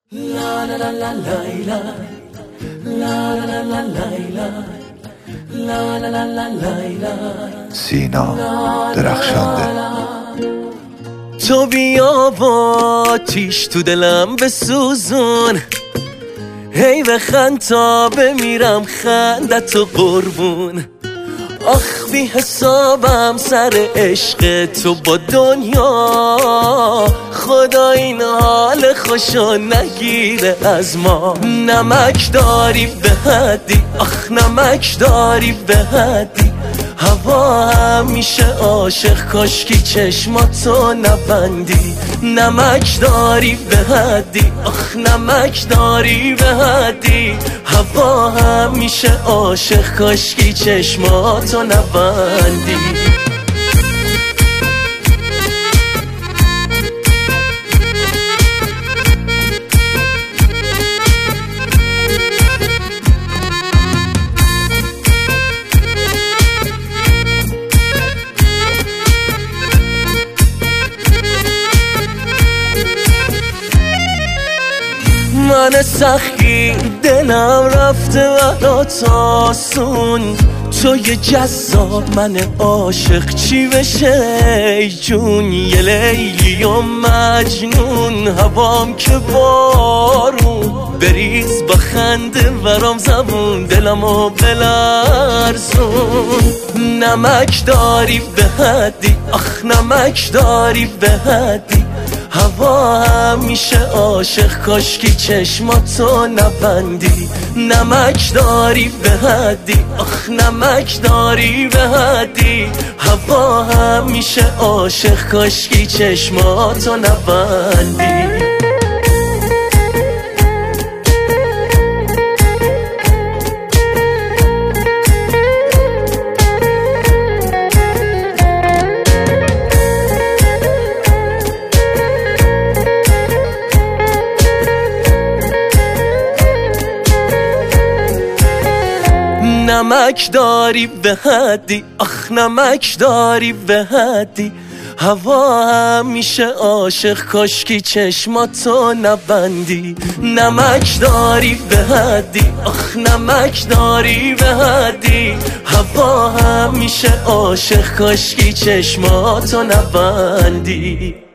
La la la la Layla, la la la la Layla, la la la la Layla. سینا درخشنده. تو بیا با آتیش تو دلم بسوزون، هی بخند تا بمیرم خندت و قربون. آخ بی حسابم سر عشق تو با دنیا، خدا این حال خوشو نگیره از ما. نمک داری به حدی، آخ نمک داری به حدی، هوا همیشه عاشق کاشکی چشماتو نبندی. نمک داری به حدی، آخ نمک داری به حدی، هوا همیشه عاشق کاشکی چشماتو نبندی. من سخی دلم رفته برات آسون، تو یه جذاب من عاشق چی بشه ای جون. یه لیلی و مجنون، هوام که بارون، بریز با خنده برام زبون، دلمو بلرزون. نمک داری به حدی، آخ نمک داری به حدی، هوا همیشه عاشق کاشکی چشماتو نبندی. نمک داری به حدی، آخ نمک داری به حدی، هوا همیشه عاشق کاشکی چشماتو نبندی. نمک داری به حدی، آخ نمک داری به حدی، هوا همیشه عاشق کاشکی چشماتو نبندی. نمک داری به حدی، آخ نمک داری به حدی، هوا همیشه عاشق کاشکی چشماتو نبندی.